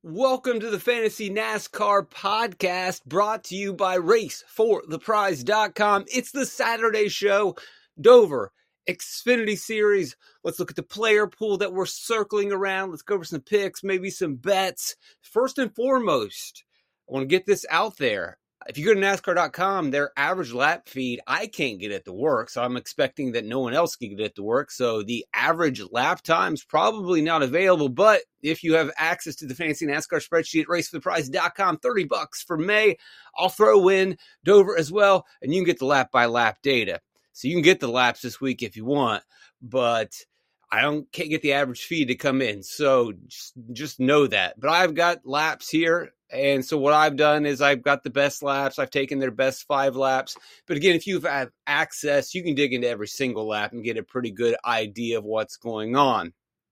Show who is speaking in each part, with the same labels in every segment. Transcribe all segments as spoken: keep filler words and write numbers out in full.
Speaker 1: Welcome to the Fantasy NASCAR podcast brought to you by race for the prize dot com. It's the Saturday show, Dover Xfinity Series. Let's look at the player pool that we're circling around. Let's go over some picks, maybe some bets. First and foremost, I want to get this out there. If you go to NASCAR dot com, their average lap feed, I can't get it to work, so I'm expecting that no one else can get it to work. So the average lap time is probably not available, but if you have access to the Fantasy NASCAR spreadsheet at race for the prize dot com, thirty bucks for May, I'll throw in Dover as well, and you can get the lap-by-lap data. So you can get the laps this week if you want, but I don't can't get the average feed to come in, so just, just know that. But I've got laps here. And so what I've done is I've got the best laps. I've taken their best five laps. But again, if you have access, you can dig into every single lap and get a pretty good idea of what's going on.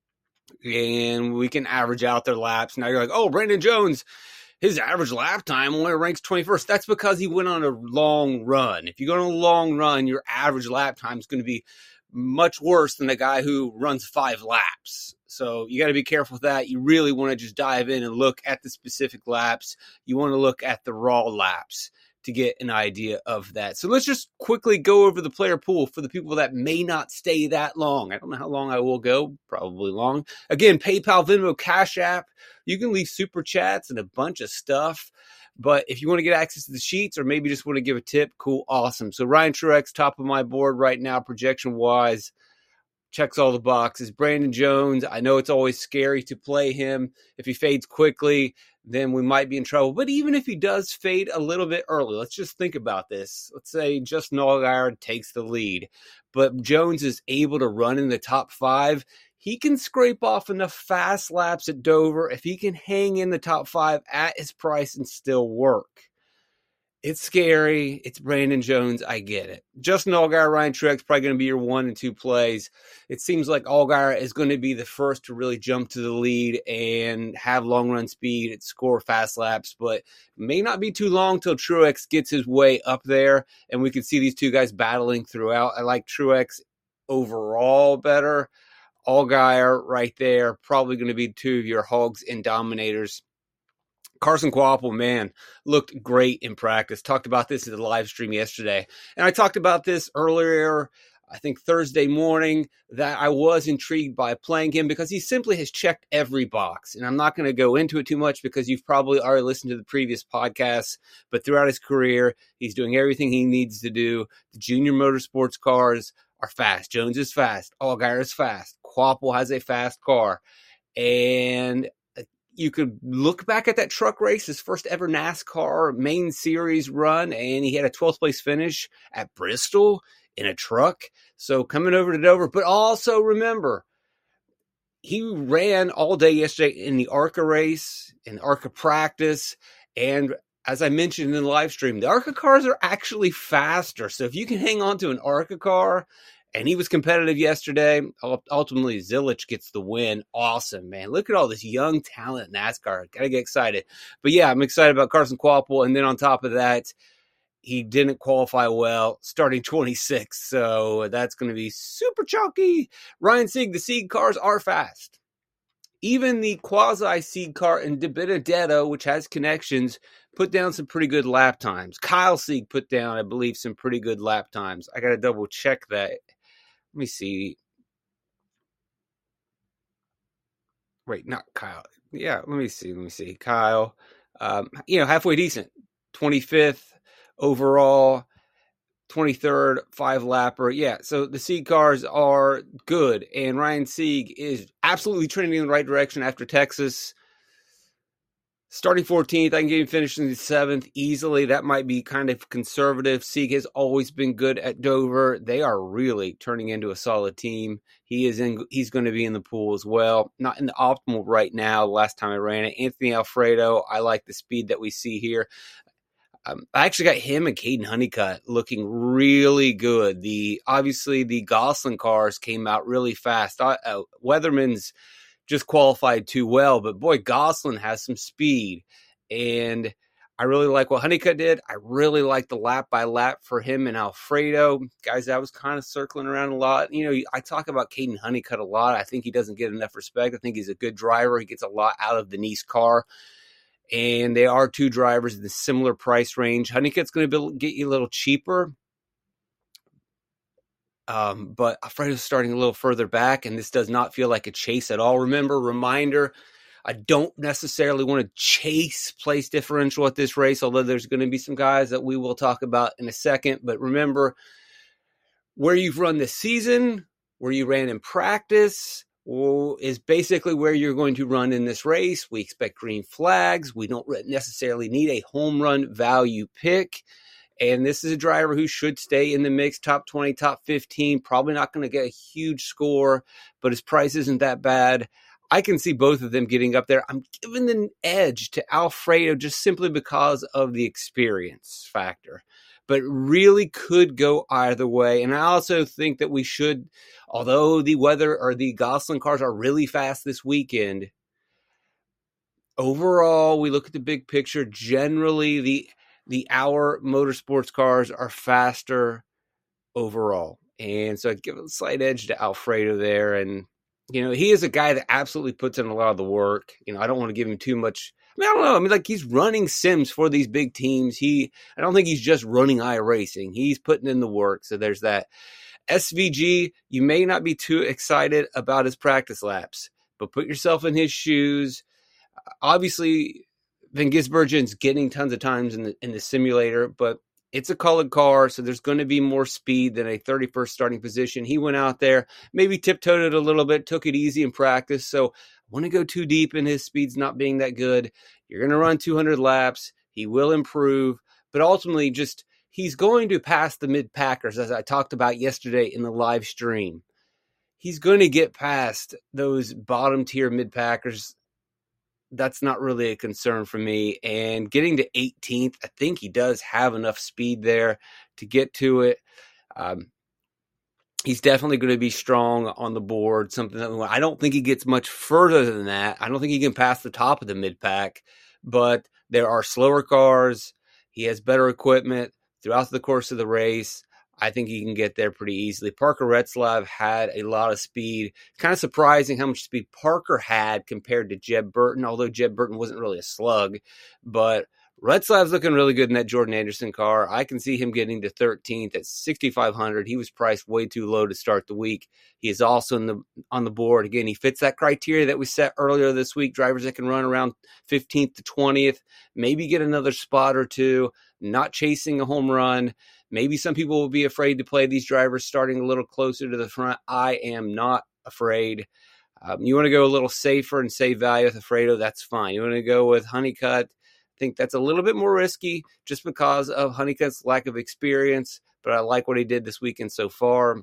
Speaker 1: And we can average out their laps. Now you're like, oh, Brandon Jones, his average lap time only ranks twenty-first. That's because he went on a long run. If you go on a long run, your average lap time is going to be much worse than the guy who runs five laps. So you got to be careful with that. You really want to just dive in and look at the specific laps. You want to look at the raw laps to get an idea of that. So let's just quickly go over the player pool for the people that may not stay that long. I don't know how long I will go, probably long. Again, PayPal, Venmo, Cash App. You can leave super chats and a bunch of stuff. But if you want to get access to the sheets or maybe just want to give a tip, cool, awesome. So Ryan Truex, top of my board right now, projection-wise, checks all the boxes. Brandon Jones, I know it's always scary to play him. If he fades quickly, then we might be in trouble. But even if he does fade a little bit early, let's just think about this. Let's say Justin Allgaier takes the lead, but Jones is able to run in the top five. He can scrape off enough fast laps at Dover if he can hang in the top five at his price and still work. It's scary. It's Brandon Jones. I get it. Justin Allgaier, Ryan Truex, probably going to be your one and two plays. It seems like Allgaier is going to be the first to really jump to the lead and have long run speed and score fast laps, but it may not be too long till Truex gets his way up there, and we can see these two guys battling throughout. I like Truex overall better. Allgaier right there, probably going to be two of your hogs and dominators. Carson Kvapil, man, looked great in practice. Talked about this in the live stream yesterday. And I talked about this earlier, I think Thursday morning, that I was intrigued by playing him because he simply has checked every box. And I'm not going to go into it too much because you've probably already listened to the previous podcasts. But throughout his career, he's doing everything he needs to do. The junior motorsports cars are fast. Jones is fast. Allgaier is fast. Kvapil has a fast car. And you could look back at that truck race, his first ever NASCAR main series run, and he had a twelfth place finish at Bristol in a truck. So coming over to Dover, but also remember, he ran all day yesterday in the ARCA race, in the ARCA practice, and as I mentioned in the live stream, the ARCA cars are actually faster. So if you can hang on to an ARCA car, and he was competitive yesterday. Ultimately, Zilich gets the win. Awesome, man. Look at all this young talent in NASCAR. Got to get excited. But yeah, I'm excited about Carson Kvapil. And then on top of that, he didn't qualify well, starting twenty-sixth. So that's going to be super chalky. Ryan Sieg, the Sieg cars are fast. Even the quasi-Sieg car in De Benedetto, which has connections, put down some pretty good lap times. Kyle Sieg put down, I believe, some pretty good lap times. I got to double check that. Let me see. Wait, not Kyle. Yeah, let me see. Let me see. Kyle, um, you know, halfway decent. twenty-fifth overall, twenty-third, five-lapper. Yeah, so the Sieg cars are good, and Ryan Sieg is absolutely trending in the right direction after Texas. Starting fourteenth, I can get him finishing the seventh easily. That might be kind of conservative. Sieg has always been good at Dover. They are really turning into a solid team. He is in. He's going to be in the pool as well. Not in the optimal right now. Last time I ran it, Anthony Alfredo. I like the speed that we see here. Um, I actually got him and Caden Honeycutt looking really good. The obviously the Gosselin cars came out really fast. Uh, Weatherman's just qualified too well, but boy, Gosselin has some speed, and I I really like what Honeycutt did. I really like the lap by lap for him and Alfredo. Guys, I was kind of circling around a lot. You know, I talk about Caden Honeycutt a lot. I think he doesn't get enough respect. I think he's a good driver. He gets a lot out of the Nice car. And they are two drivers in the similar price range. Honeycutt's going to be, get you a little cheaper. Um, but Alfredo's starting a little further back, and this does not feel like a chase at all. Remember, reminder, I don't necessarily want to chase place differential at this race, although there's going to be some guys that we will talk about in a second. But remember, where you've run this season, where you ran in practice, is basically where you're going to run in this race. We expect green flags. We don't necessarily need a home run value pick. And this is a driver who should stay in the mix, top twenty, top fifteen, probably not going to get a huge score, but his price isn't that bad. I can see both of them getting up there. I'm giving an edge to Alfredo just simply because of the experience factor, but really could go either way. And I also think that we should, although the weather or the Gosselin cars are really fast this weekend, overall, we look at the big picture. Generally, the the our motorsports cars are faster overall. And so I'd give a slight edge to Alfredo there. And, you know, he is a guy that absolutely puts in a lot of the work. You know, I don't want to give him too much. I mean, I don't know. I mean, like, he's running sims for these big teams. He, I don't think he's just running iRacing. He's putting in the work. So there's that. S V G, you may not be too excited about his practice laps, but put yourself in his shoes. Obviously, Van Gisbergen's getting tons of times in the in the simulator, but it's a colored car, so there's going to be more speed than a thirty-first starting position. He went out there, maybe tiptoed it a little bit, took it easy in practice, so I want to go too deep in his speeds not being that good. You're going to run two hundred laps. He will improve, but ultimately just he's going to pass the mid-packers, as I talked about yesterday in the live stream. He's going to get past those bottom-tier mid-packers. That's not really a concern for me. And getting to eighteenth, I think he does have enough speed there to get to it. Um, he's definitely going to be strong on the board. Something that I don't think he gets much further than that. I don't think he can pass the top of the mid-pack, but there are slower cars. He has better equipment throughout the course of the race. I think he can get there pretty easily. Parker Retzlaff had a lot of speed. Kind of surprising how much speed Parker had compared to Jeb Burton, although Jeb Burton wasn't really a slug. But Retzlaff's looking really good in that Jordan Anderson car. I can see him getting to thirteenth at sixty-five hundred. He was priced way too low to start the week. He is also in the, on the board. Again, he fits that criteria that we set earlier this week. Drivers that can run around fifteenth to twentieth, maybe get another spot or two, not chasing a home run. Maybe some people will be afraid to play these drivers starting a little closer to the front. I am not afraid. Um, you want to go a little safer and save value with Alfredo, that's fine. You want to go with Honeycutt, I think that's a little bit more risky just because of Honeycutt's lack of experience, but I like what he did this weekend so far.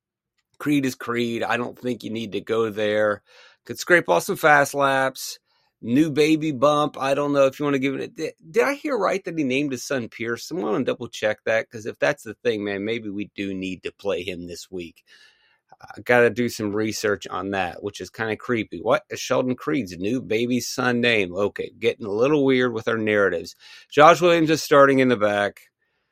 Speaker 1: Creed is Creed. I don't think you need to go there. Could scrape off some fast laps. New baby bump. I don't know if you want to give it. A, did I hear right that he named his son Pierce? Someone want to double check that, because if that's the thing, man, maybe we do need to play him this week. I got to do some research on that, which is kind of creepy. What is Sheldon Creed's new baby's son name? Okay, getting a little weird with our narratives. Josh Williams is starting in the back.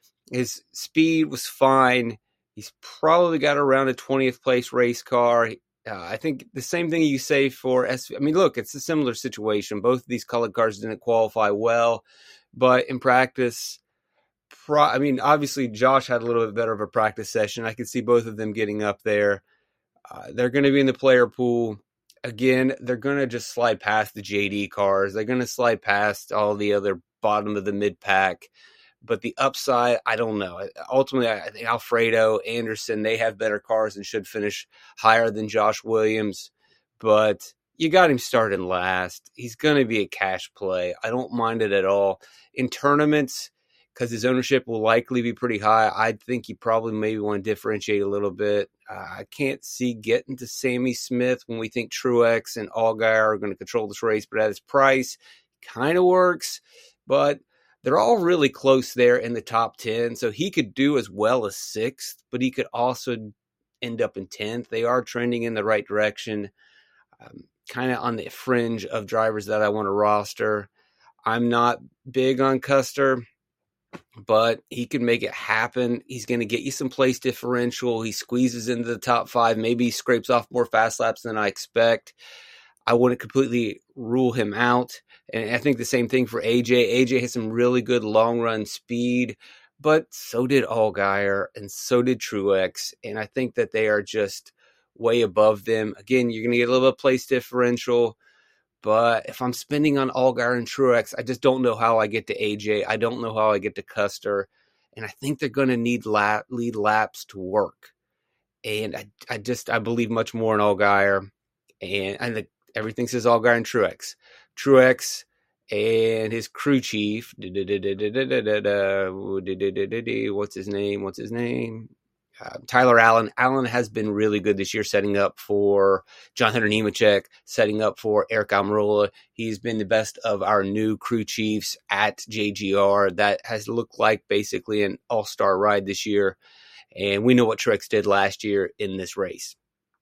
Speaker 1: His speed was fine. He's probably got around a twentieth place race car. Uh, I think the same thing you say for S V. I mean, look, it's a similar situation. Both of these colored cars didn't qualify well, but in practice, pro- I mean, obviously Josh had a little bit better of a practice session. I could see both of them getting up there. Uh, they're going to be in the player pool. Again, they're going to just slide past the J D cars. They're going to slide past all the other bottom of the mid-pack. But the upside, I don't know. Ultimately, I think Alfredo, Anderson, they have better cars and should finish higher than Josh Williams. But you got him starting last. He's going to be a cash play. I don't mind it at all. In tournaments, because his ownership will likely be pretty high, I think you probably maybe want to differentiate a little bit. Uh, I can't see getting to Sammy Smith when we think Truex and Allgaier are going to control this race. But at his price, kind of works. But they're all really close there in the top ten, so he could do as well as sixth, but he could also end up in tenth. They are trending in the right direction, um, kind of on the fringe of drivers that I want to roster. I'm not big on Custer, but he can make it happen. He's going to get you some place differential. He squeezes into the top five. Maybe he scrapes off more fast laps than I expect. I wouldn't completely rule him out. And I think the same thing for A J. A J has some really good long-run speed, but so did Allgaier and so did Truex. And I think that they are just way above them. Again, you're going to get a little bit of place differential. But if I'm spending on Allgaier and Truex, I just don't know how I get to A J. I don't know how I get to Custer. And I think they're going to need lap, lead laps to work. And I, I just, I believe much more in Allgaier. And I think everything says Allgaier and Truex. Truex and his crew chief, what's his name? What's his name? Uh, Tyler Allen. Allen has been really good this year, setting up for John Hunter Nemechek, setting up for Eric Almirola. He's been the best of our new crew chiefs at J G R. That has looked like basically an all-star ride this year. And we know what Truex did last year in this race.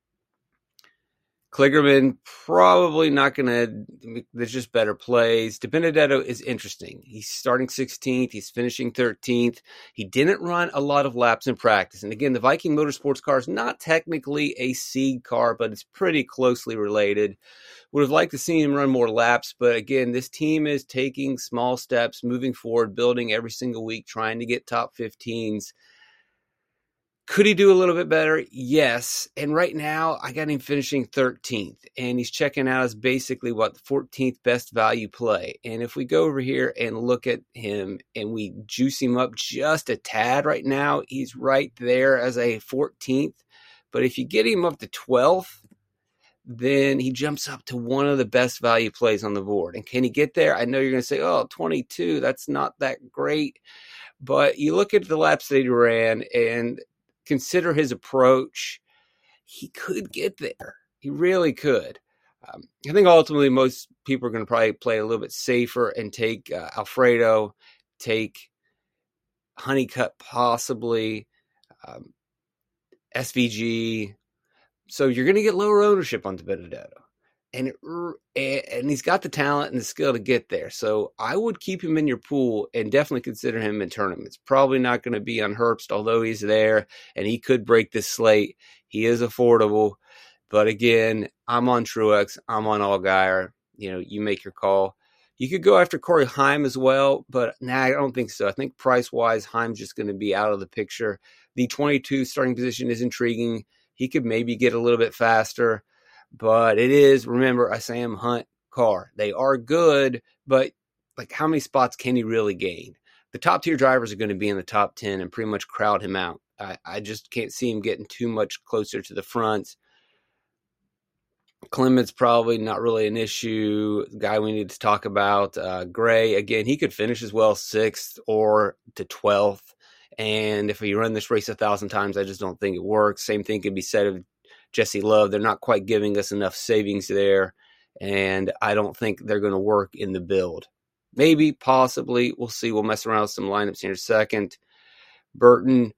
Speaker 1: Kligerman, probably not going to, there's just better plays. DiBenedetto is interesting. He's starting sixteenth. He's finishing thirteenth. He didn't run a lot of laps in practice. And again, the Viking Motorsports car is not technically a seed car, but it's pretty closely related. Would have liked to see him run more laps. But again, this team is taking small steps, moving forward, building every single week, trying to get top fifteens. Could he do a little bit better? Yes. And right now, I got him finishing thirteenth. And he's checking out as basically, what, the fourteenth best value play. And if we go over here and look at him and we juice him up just a tad right now, he's right there as a fourteenth. But if you get him up to twelfth, then he jumps up to one of the best value plays on the board. And can he get there? I know you're going to say, oh, twenty-two, that's not that great. But you look at the laps that he ran and consider his approach, he could get there. He really could. Um, I think ultimately most people are going to probably play a little bit safer and take uh, Alfredo, take Honeycutt possibly, um, S V G. So you're going to get lower ownership on DiBenedetto. And, it, and he's got the talent and the skill to get there. So I would keep him in your pool and definitely consider him in tournaments. Probably not going to be on Herbst, although he's there and he could break this slate. He is affordable. But again, I'm on Truex. I'm on Allgaier. You know, you make your call. You could go after Corey Heim as well, but nah, I don't think so. I think price-wise, Heim's just going to be out of the picture. The twenty-two starting position is intriguing. He could maybe get a little bit faster. But it is, remember, a Sam Hunt car. They are good, but like how many spots can he really gain? The top tier drivers are going to be in the top ten and pretty much crowd him out. I, I just can't see him getting too much closer to the front. Clement's probably not really an issue. The guy we need to talk about, uh, Gray, again, he could finish as well sixth or to twelfth. And if you run this race a thousand times, I just don't think it works. Same thing could be said of Jesse Love. They're not quite giving us enough savings there, and I don't think they're going to work in the build. Maybe, possibly, we'll see. We'll mess around with some lineups here in a second. Burton,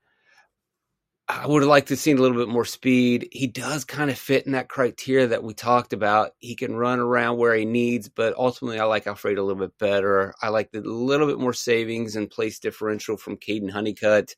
Speaker 1: I would have liked to see a little bit more speed. He does kind of fit in that criteria that we talked about. He can run around where he needs, but ultimately I like Alfredo a little bit better. I like the little bit more savings and place differential from Caden Honeycutt.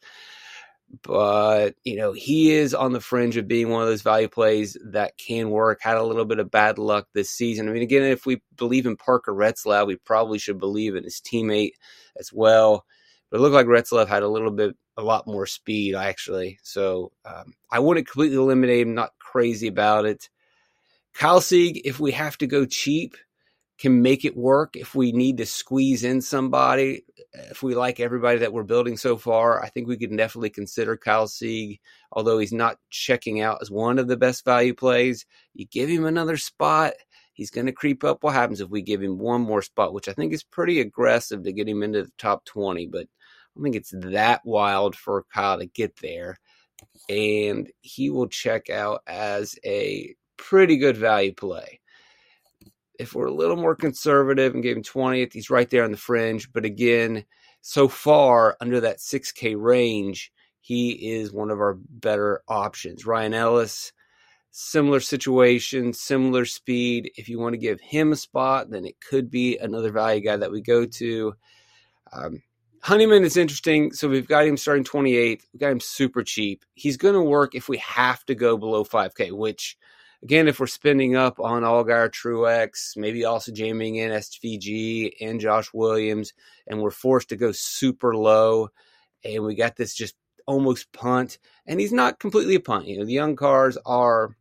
Speaker 1: But, you know, he is on the fringe of being one of those value plays that can work. Had a little bit of bad luck this season. I mean, again, if we believe in Parker Retzlaff, we probably should believe in his teammate as well. But it looked like Retzlaff had a little bit, a lot more speed, actually. So um, I wouldn't completely eliminate him, not crazy about it. Kyle Sieg, if we have to go cheap, can make it work. If we need to squeeze in somebody, if we like everybody that we're building so far, I think we can definitely consider Kyle Sieg, although he's not checking out as one of the best value plays. You give him another spot, he's going to creep up. What happens if we give him one more spot, which I think is pretty aggressive to get him into the top twenty, but I don't think it's that wild for Kyle to get there. And he will check out as a pretty good value play. If we're a little more conservative and gave him twentieth, he's right there on the fringe. But again, so far under that six K range, he is one of our better options. Ryan Ellis, Similar situation, similar speed. If you want to give him a spot, then it could be another value guy that we go to. Um, Honeyman is interesting. So we've got him starting twenty-eighth. We've got him super cheap. He's going to work if we have to go below five K, which, again, if we're spending up on Allgaier, Truex, maybe also jamming in S V G and Josh Williams, and we're forced to go super low, and we got this just almost punt, and he's not completely a punt. You know, the young cars are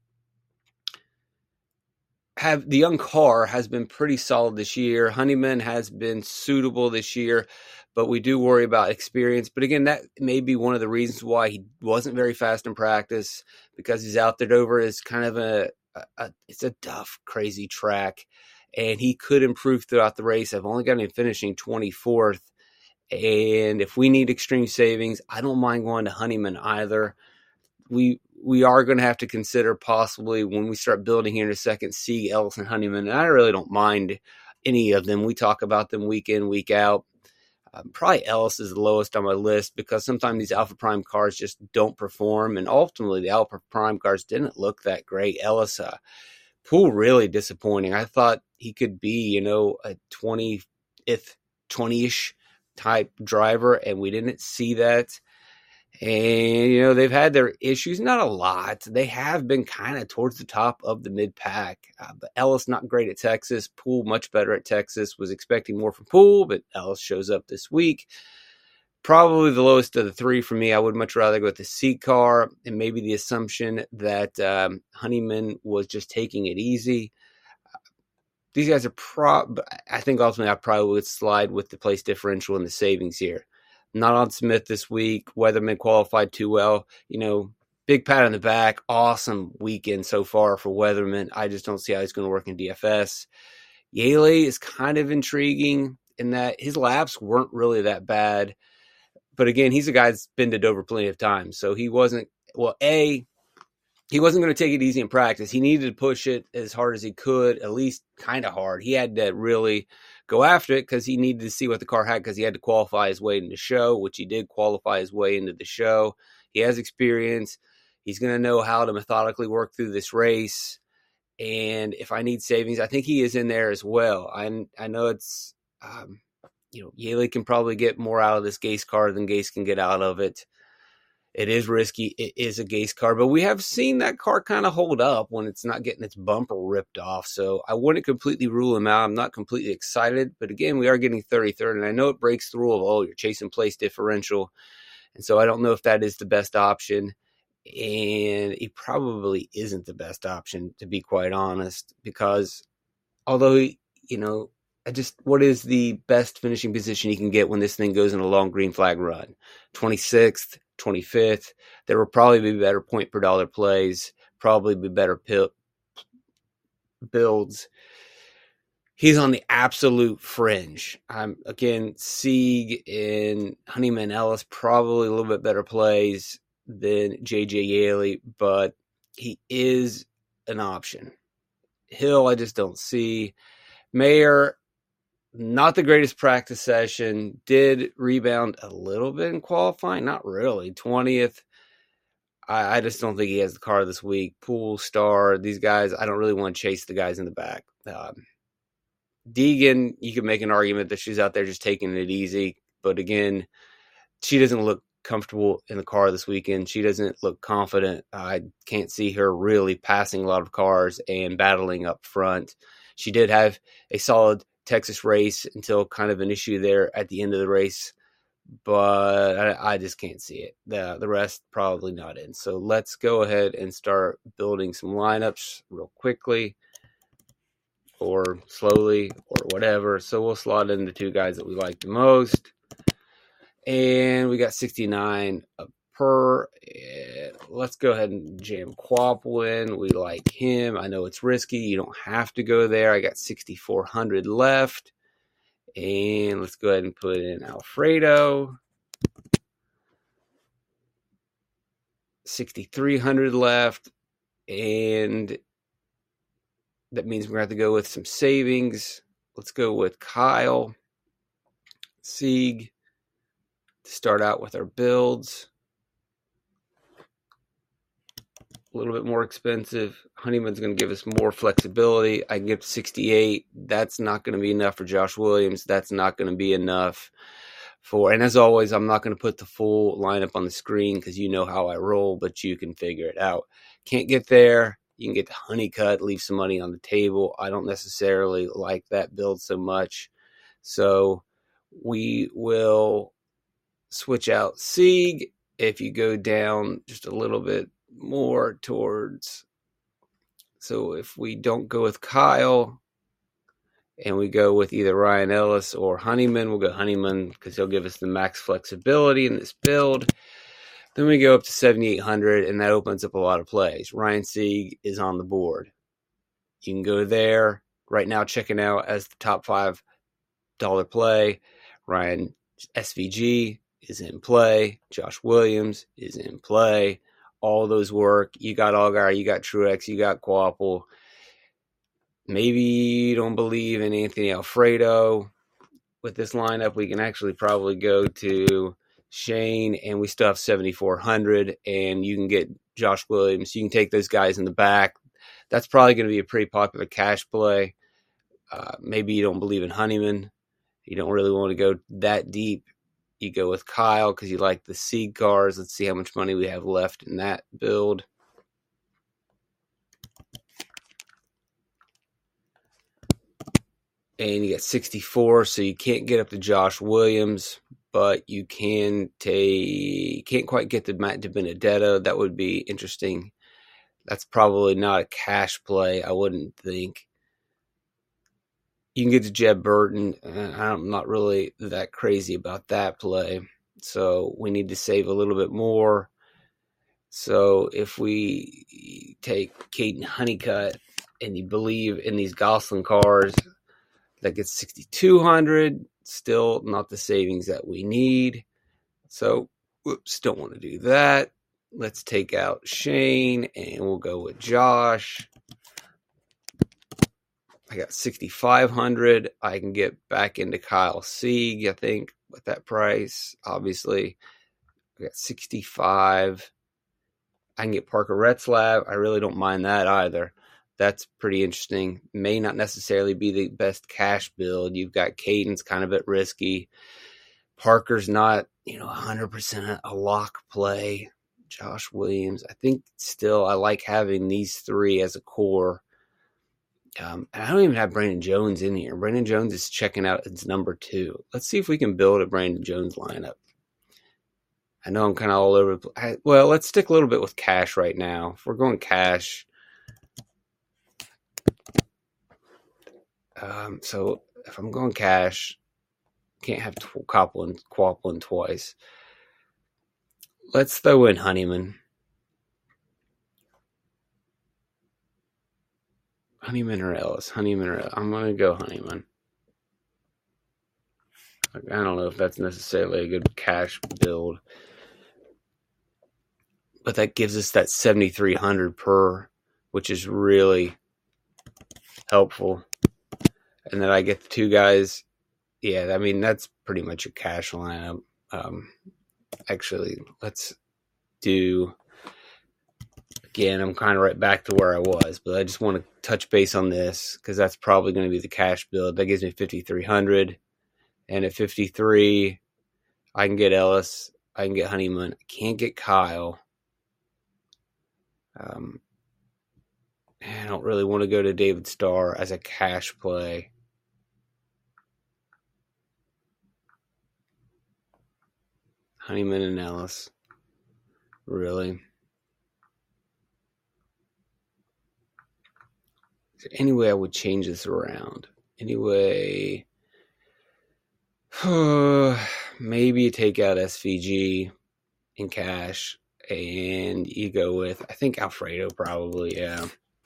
Speaker 1: have the young car has been pretty solid this year. Honeyman has been suitable this year, but we do worry about experience. But again, that may be one of the reasons why he wasn't very fast in practice, because he's out there. Dover is kind of a, a, a it's a tough, crazy track, and he could improve throughout the race. I've only got him finishing twenty-fourth. And if we need extreme savings, I don't mind going to Honeyman either. We we are going to have to consider possibly when we start building here in a second, Sieg, Ellis, and Honeyman. And I really don't mind any of them. We talk about them week in, week out. Um, probably Ellis is the lowest on my list because sometimes these Alpha Prime cars just don't perform. And ultimately, the Alpha Prime cars didn't look that great. Ellis, uh, Poole, really disappointing. I thought he could be, you know, a twentieth, twenty-ish type driver, and we didn't see that. And, you know, they've had their issues, not a lot. They have been kind of towards the top of the mid-pack. Uh, but Ellis, not great at Texas. Poole, much better at Texas. Was expecting more from Poole, but Ellis shows up this week. Probably the lowest of the three for me. I would much rather go with the Sieg car, and maybe the assumption that um, Honeyman was just taking it easy. These guys are pro. I think ultimately I probably would slide with the place differential and the savings here. Not on Smith this week. Weatherman qualified too well. You know, big pat on the back. Awesome weekend so far for Weatherman. I just don't see how he's going to work in D F S. Yaley is kind of intriguing in that his laps weren't really that bad. But again, he's a guy that's been to Dover plenty of times. So he wasn't, well, A, he wasn't going to take it easy in practice. He needed to push it as hard as he could, at least kind of hard. He had to really go after it because he needed to see what the car had, because he had to qualify his way into the show, which he did qualify his way into the show. He has experience. He's going to know how to methodically work through this race. And if I need savings, I think he is in there as well. I, I know it's, um, you know, Yaley can probably get more out of this Gase car than Gase can get out of it. It is risky. It is a Gase car, but we have seen that car kind of hold up when it's not getting its bumper ripped off. So I wouldn't completely rule him out. I'm not completely excited, but again, we are getting thirty-third, and I know it breaks the rule of, oh, you're chasing place differential. And so I don't know if that is the best option. And it probably isn't the best option, to be quite honest, because although, you know, I just, what is the best finishing position you can get when this thing goes in a long green flag run? twenty-sixth, twenty-fifth. There will probably be better point per dollar plays, probably be better pil- builds. He's on the absolute fringe. Um, again, Sieg and Honeyman Ellis, probably a little bit better plays than J J Yaley, but he is an option. Hill, I just don't see. Mayer, not the greatest practice session. Did rebound a little bit in qualifying. Not really. twentieth. I, I just don't think he has the car this week. Poole, Star, these guys, I don't really want to chase the guys in the back. Um, Deegan, you can make an argument that she's out there just taking it easy. But again, she doesn't look comfortable in the car this weekend. She doesn't look confident. I can't see her really passing a lot of cars and battling up front. She did have a solid Texas race until kind of an issue there at the end of the race, but I, I just can't see it. The the rest probably not in. So let's go ahead and start building some lineups real quickly or slowly or whatever. So we'll slot in the two guys that we like the most. And we got sixty-nine per. Let's go ahead and jam Quaplin. We like him. I know it's risky. You don't have to go there. I got sixty-four hundred left. And let's go ahead and put in Alfredo. sixty-three hundred left. And that means we're going to have to go with some savings. Let's go with Kyle, Sieg, to start out with our builds. a little bit more expensive. Honeyman's going to give us more flexibility. I can get to sixty-eight. That's not going to be enough for Josh Williams. That's not going to be enough for, and as always, I'm not going to put the full lineup on the screen because you know how I roll, but you can figure it out. Can't get there. You can get the Honeycutt, leave some money on the table. I don't necessarily like that build so much. So we will switch out Sieg. If you go down just a little bit more towards, so if we don't go with Kyle and we go with either Ryan Ellis or Honeyman, we'll go Honeyman because he'll give us the max flexibility in this build. Then we go up to seventy-eight hundred, and that opens up a lot of plays. Ryan Sieg is on the board. You can go there right now, checking out as the top five dollar play. Ryan S V G is in play. Josh Williams is in play. All those work. You got Allgaier, you got Truex, you got Kvapil. Maybe you don't believe in Anthony Alfredo. With this lineup, we can actually probably go to Shane, and we still have seventy-four hundred, and you can get Josh Williams. You can take those guys in the back. That's probably going to be a pretty popular cash play. Uh, maybe you don't believe in Honeyman. You don't really want to go that deep. You go with Kyle because you like the Sieg cars. Let's see how much money we have left in that build. And you get sixty-four, so you can't get up to Josh Williams, but you can take, can't quite get to Matt DiBenedetto. That would be interesting. That's probably not a cash play, I wouldn't think. You can get to Jeb Burton. I'm not really that crazy about that play. So we need to save a little bit more. So if we take Caden Honeycutt and you believe in these Gosselin cars, that gets sixty-two hundred. Still not the savings that we need. So, whoops, don't want to do that. Let's take out Shane and we'll go with Josh. I got sixty-five hundred. I can get back into Kyle Sieg, I think, with that price. Obviously, I got sixty-five. I can get Parker Retzlaff. I really don't mind that either. That's pretty interesting. May not necessarily be the best cash build. You've got Caden's kind of at risky. Parker's not, you know, one hundred percent a lock play. Josh Williams. I think still I like having these three as a core. Um, and I don't even have Brandon Jones in here. Brandon Jones is checking out as number two. Let's see if we can build a Brandon Jones lineup. I know I'm kind of all over. I, well, let's stick a little bit with cash right now. If we're going cash. Um, so if I'm going cash, can't have Kvapil and Kvapil twice. Let's throw in Honeyman. Honeyman or Ellis? Honeyman or Ellis? I'm going to go Honeyman. I don't know if that's necessarily a good cash build. But that gives us that seventy-three hundred per, which is really helpful. And then I get the two guys. Yeah, I mean, that's pretty much a cash lineup. Um, actually, let's do, again, I'm kind of right back to where I was, but I just want to touch base on this because that's probably going to be the cash build. That gives me fifty-three hundred. And at fifty-three, I can get Ellis. I can get Honeyman. I can't get Kyle. Um, I don't really want to go to David Starr as a cash play. Honeyman and Ellis. Really? Is there any way I would change this around? Anyway, maybe you take out S V G in cash and you go with, I think Alfredo probably, yeah.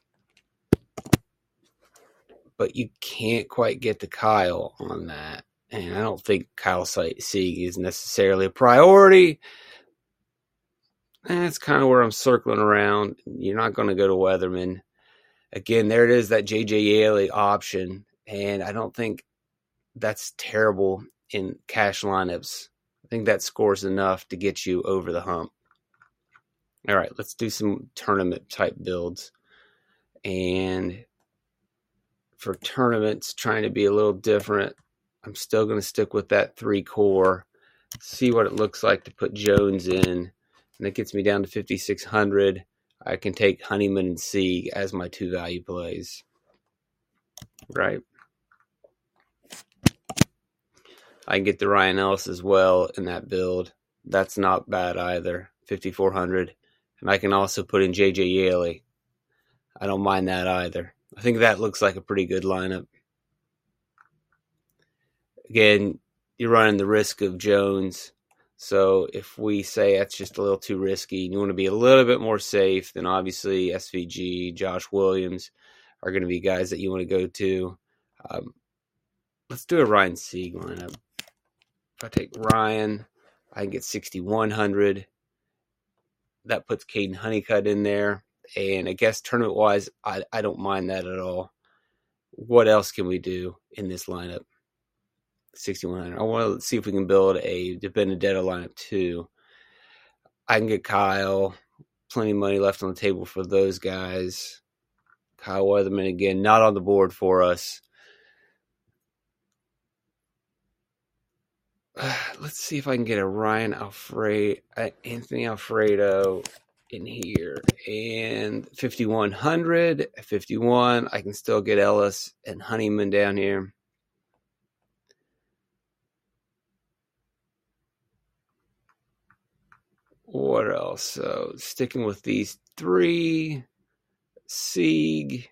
Speaker 1: But you can't quite get to Kyle on that. And I don't think Kyle Sieg is necessarily a priority. That's kind of where I'm circling around. You're not going to go to Weatherman. Again, there it is, that J J Yeley option. And I don't think that's terrible in cash lineups. I think that scores enough to get you over the hump. All right, let's do some tournament type builds. And for tournaments, trying to be a little different, I'm still going to stick with that three core, see what it looks like to put Jones in. And that gets me down to fifty-six hundred. I can take Honeyman and Sieg as my two value plays. Right. I can get the Ryan Ellis as well in that build. That's not bad either. fifty-four hundred. And I can also put in J J Yaley. I don't mind that either. I think that looks like a pretty good lineup. Again, you're running the risk of Jones. So if we say that's just a little too risky, and you want to be a little bit more safe, then obviously S V G, Josh Williams are going to be guys that you want to go to. Um, let's do a Ryan Sieg lineup. If I take Ryan, I can get sixty-one hundred. That puts Caden Honeycutt in there. And I guess tournament-wise, I, I don't mind that at all. What else can we do in this lineup? sixty-one hundred. I want to see if we can build a De Benedetto lineup too. I can get Kyle. Plenty of money left on the table for those guys. Kyle Weatherman again, not on the board for us. Uh, let's see if I can get a Ryan Alfredo, uh, Anthony Alfredo in here. And fifty-one hundred. At fifty-one, I can still get Ellis and Honeyman down here. What else? So sticking with these three, Sieg.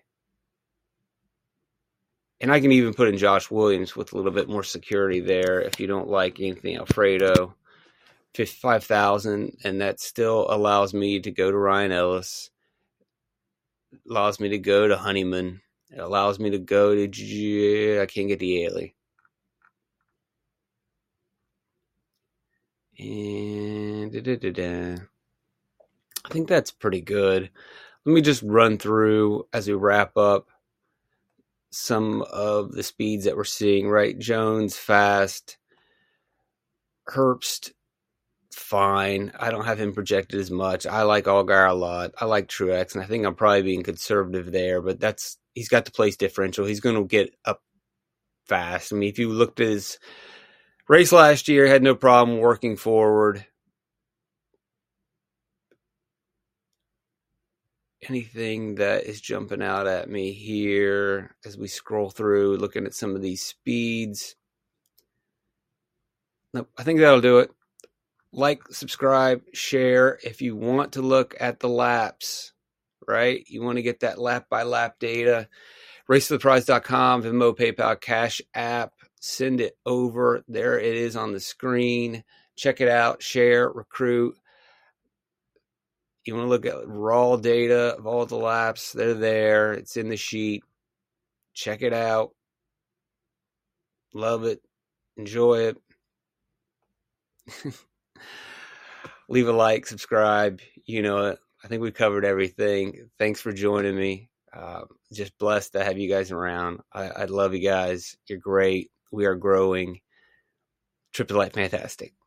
Speaker 1: And I can even put in Josh Williams with a little bit more security there if you don't like Anthony Alfredo. fifty-five thousand, and that still allows me to go to Ryan Ellis. It allows me to go to Honeyman. It allows me to go to G- I can't get to Yaley. And da, da, da, da. I think that's pretty good. Let me just run through as we wrap up some of the speeds that we're seeing, right? Jones, fast. Herbst, fine. I don't have him projected as much. I like Allgaier a lot. I like Truex, and I think I'm probably being conservative there, but that's he's got the place differential. He's going to get up fast. I mean, if you looked at his race last year, had no problem working forward. Anything that is jumping out at me here as we scroll through, looking at some of these speeds? Nope, I think that'll do it. Like, subscribe, share. If you want to look at the laps, right? You want to get that lap by lap data. race for the prize dot com, Venmo, PayPal, Cash App. Send it over. There it is on the screen. Check it out. Share, recruit. You want to look at raw data of all the laps. They're there. It's in the sheet. Check it out. Love it. Enjoy it. Leave a like, subscribe. You know it. I think we covered everything. Thanks for joining me. Uh, just blessed to have you guys around. I, I love you guys. You're great. We are growing. Trip to Life, fantastic.